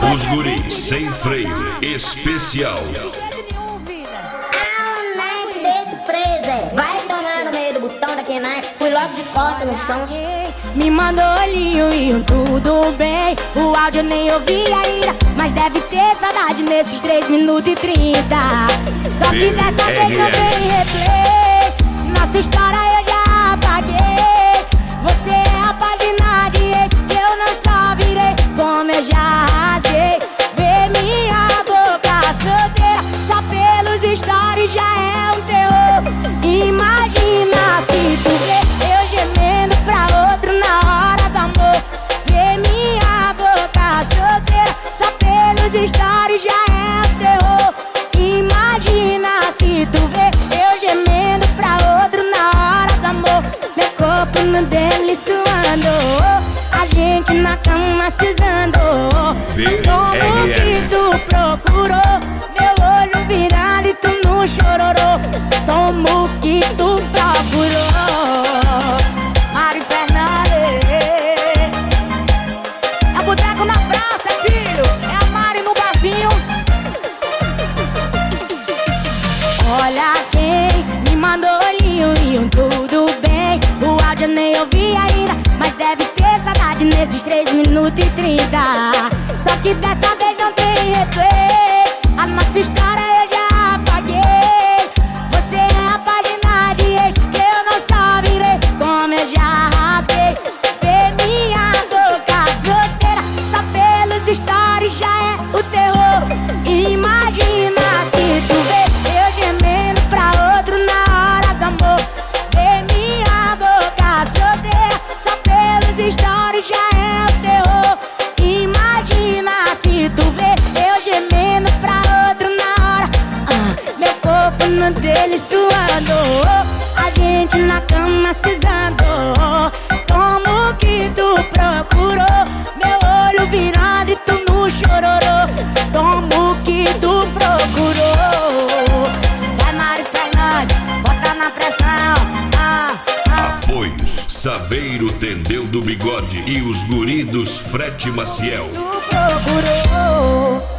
Os guris sem freio especial. Vai tomar no meio do botão daqui, né? Fui logo de costas no chão. Me mandou olhinho e tudo bem. O áudio nem ouvi ainda, mas deve ter saudade nesses 3 minutos e 30. Só que dessa vez não tem replay. Nossa história eu já apaguei. Você é a página de ex que eu não só virei, como eu já rasguei. Vê minha boca solteira, só pelos stories já é um terror. Imagina se tu vê eu gemendo pra outro na hora do amor. Vê minha boca solteira, só pelos stories já é um terror. Imagina se tu vê eu gemendo pra outro na hora do amor. Meu corpo no dele suando, a gente na cama se usando. Como que tu procurou, meu olho virado e tu não chororou. Como que tu procurou, Mari Fernandes. É o boteco na praça, filho. É a Mari no barzinho. Olha quem me mandou olhinho e tudo bem. O áudio eu nem ouvi ainda, mas deve ter saudade nesses 3 minutos e 30. Só que dessa vez não tem replay. A nossa história eu já apaguei. Você é a página de ex que eu não só virei, como eu já rasguei. Vê minha boca solteira, só pelos stories já é o terror. Imagina se tu vê eu gemendo pra outro na hora do amor. Vê minha boca solteira, só pelos stories já é o terror. Imagina se tu vê eu gemendo pra outro na hora. Meu corpo no dele suando, a gente na cama se usando. Como que tu procurou, meu olho virado e tu não chororou. Como que tu procurou, vai Mari Fernandes, bota na pressão. Apoios Saveiro Tendeu do Bigode e os guri dos Frete Maciel. Tu procurou.